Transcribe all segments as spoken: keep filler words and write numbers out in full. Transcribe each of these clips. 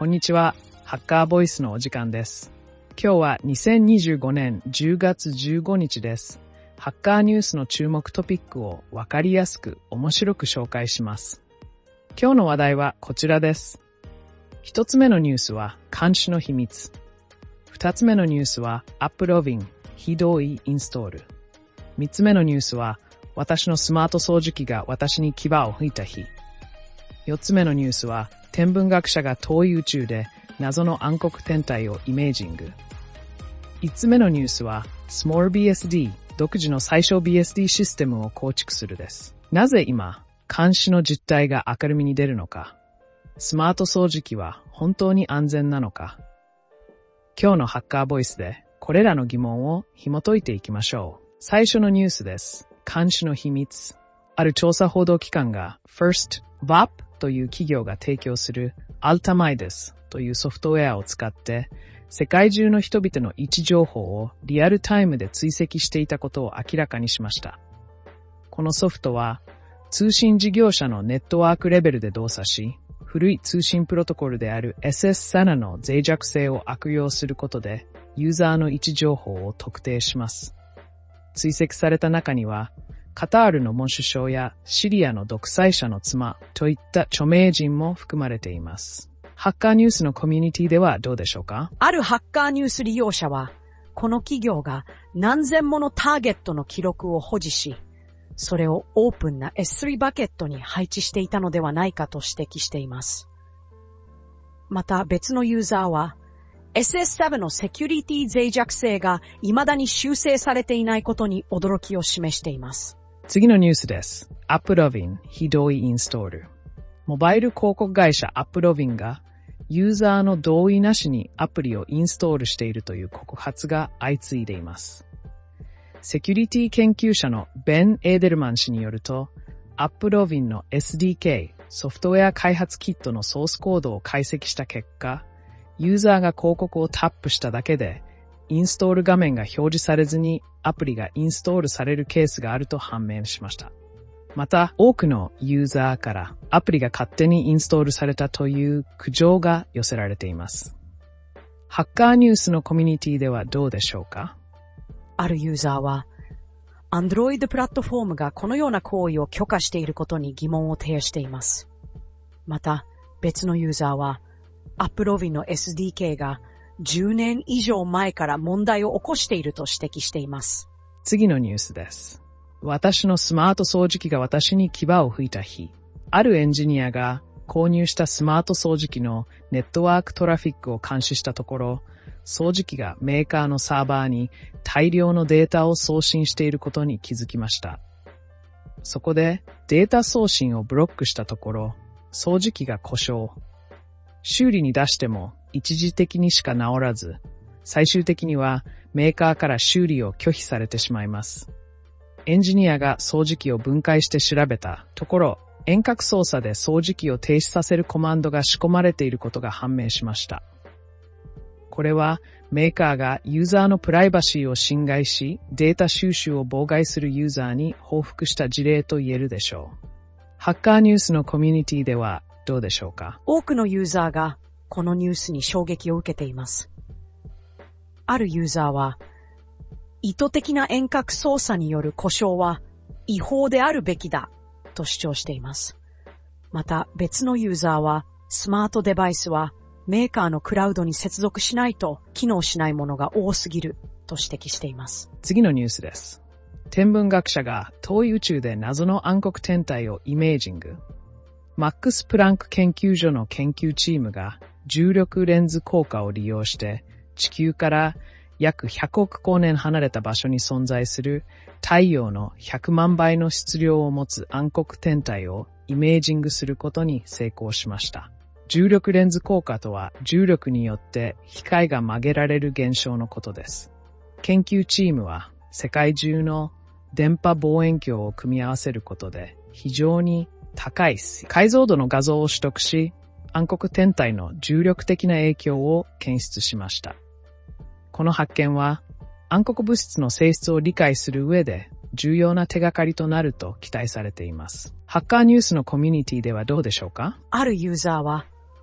こんにちは。ハッカーボイスのお時間です。今日はにせんにじゅうごねんじゅうがつじゅうごにちです。ハッカーニュースの注目トピックをわかりやすく面白く紹介します。今日の話題はこちらです。一つ目のニュースは監視の秘密。二つ目のニュースはアップロビン非同意インストール。三つ目のニュースは私のスマート掃除機が私に牙を吹いた日。四つ目のニュースは天文学者が遠い宇宙で謎の暗黒天体をイメージング。五つ目のニュースは スモールビーエスディー 独自の最小 ビーエスディー システムを構築するです。なぜ今監視の実態が明るみに出るのか。スマート掃除機は本当に安全なのか。今日のハッカーボイスでこれらの疑問を紐解いていきましょう。最初のニュースです。監視の秘密。ある調査報道機関が First ブアップ という企業が提供する Altamides というソフトウェアを使って世界中の人々の位置情報をリアルタイムで追跡していたことを明らかにしました。このソフトは通信事業者のネットワークレベルで動作し、古い通信プロトコルである エスエスセブン の脆弱性を悪用することでユーザーの位置情報を特定します。追跡された中にはカタールの元首相やシリアの独裁者の妻といった著名人も含まれています。ハッカーニュースのコミュニティではどうでしょうか？ あるハッカーニュース利用者は、この企業が何千ものターゲットの記録を保持し、それをオープンな エススリー バケットに配置していたのではないかと指摘しています。また別のユーザーは、エスエスセブン のセキュリティ脆弱性が未だに修正されていないことに驚きを示しています。 次のニュースです。アップロビン非同意インストール。モバイル広告会社アップロビンがユーザーの同意なしにアプリをインストールしているという告発が相次いでいます。セキュリティ研究者のベン・エーデルマン氏によると、アップロビンの エスディーケー ソフトウェア開発キットのソースコードを解析した結果、ユーザーが広告をタップしただけでインストール画面が表示されずにアプリがインストールされるケースがあると判明しました。また、多くのユーザーからアプリが勝手にインストールされたという苦情が寄せられています。ハッカーニュースのコミュニティではどうでしょうか？ あるユーザーは、Android プラットフォームがこのような行為を許可していることに疑問を呈しています。また、別のユーザーは、アップロビンの エスディーケー がじゅうねん以上前から問題を起こしていると指摘しています。 次のニュースです。私のスマート掃除機が私に牙を吹いた日。あるエンジニアが購入したスマート掃除機のネットワークトラフィックを監視したところ、掃除機がメーカーのサーバーに大量のデータを送信していることに気づきました。そこでデータ送信をブロックしたところ、掃除機が故障。修理に出しても一時的にしか治らず、最終的にはメーカーから修理を拒否されてしまいます。エンジニアが掃除機を分解して調べたところ、遠隔操作で掃除機を停止させるコマンドが仕込まれていることが判明しました。これはメーカーがユーザーのプライバシーを侵害し、データ収集を妨害するユーザーに報復した事例と言えるでしょう。ハッカーニュースのコミュニティではどうでしょうか？ 多くのユーザーがこのニュースに衝撃を受けています。あるユーザーは、意図的な遠隔操作による故障は違法であるべきだと主張しています。また別のユーザーは、スマートデバイスはメーカーのクラウドに接続しないと機能しないものが多すぎると指摘しています。 次のニュースです。天文学者が遠い宇宙で謎の暗黒天体をイメージング。マックス・プランク研究所の研究チームが重力レンズ効果を利用して地球から約ひゃくおく光年離れた場所に存在する太陽のひゃくまんばいの質量を持つ暗黒天体をイメージングすることに成功しました。重力レンズ効果とは重力によって光が曲げられる現象のことです。研究チームは世界中の電波望遠鏡を組み合わせることで非常に高い解像度の画像を取得し、暗黒天体の重力的な影響を検出しました。この発見は暗黒物質の性質を理解する上で重要な手がかりとなると期待されています。ハッカーニュースのコミュニティではどうでしょうか？ あるユーザーは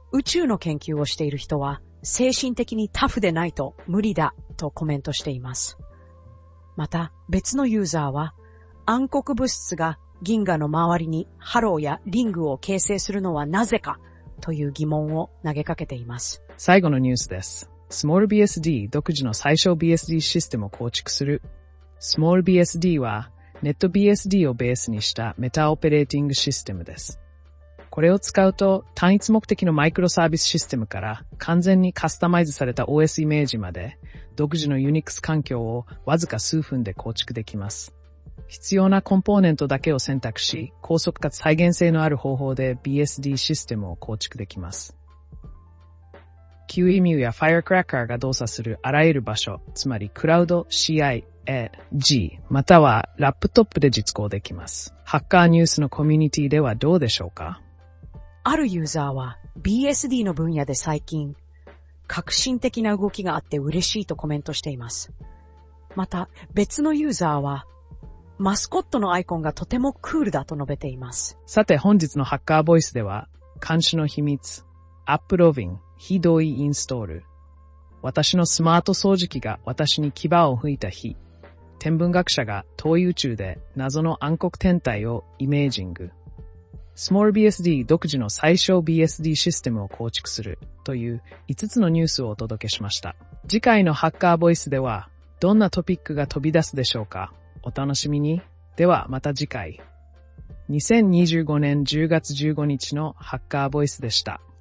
宇宙の研究をしている人は精神的にタフでないと無理だとコメントしています。また別のユーザーは暗黒物質が銀河の周りにハローやリングを形成するのはなぜかという疑問を投げかけています。 最後のニュースです。SmallBSD 独自の最小 ビーエスディー システムを構築する。SmallBSD は NetBSD をベースにしたメタオペレーティングシステムです。これを使うと単一目的のマイクロサービスシステムから完全にカスタマイズされた オーエス イメージまで独自の Unix 環境をわずか数分で構築できます。必要なコンポーネントだけを選択し、高速かつ再現性のある方法で ビーエスディー システムを構築できます。キューイーエムユー や Firecracker が動作するあらゆる場所、つまりクラウド、シーアイ、エー、ジー、またはラップトップで実行できます。ハッカーニュースのコミュニティではどうでしょうか？ あるユーザーは ビーエスディー の分野で最近、革新的な動きがあって嬉しいとコメントしています。また別のユーザーは、マスコットのアイコンがとてもクールだと述べています。 さて本日のハッカーボイスでは、監視の秘密、アップロービング、非同意インストール、私のスマート掃除機が私に牙を吹いた日、天文学者が遠い宇宙で謎の暗黒天体をイメージング、SmallBSD 独自の最小 ビーエスディー システムを構築するといういつつのニュースをお届けしました。次回のハッカーボイスではどんなトピックが飛び出すでしょうか？お楽しみに。ではまた次回。にせんにじゅうごねんじゅうがつじゅうごにちのハッカーボイスでした。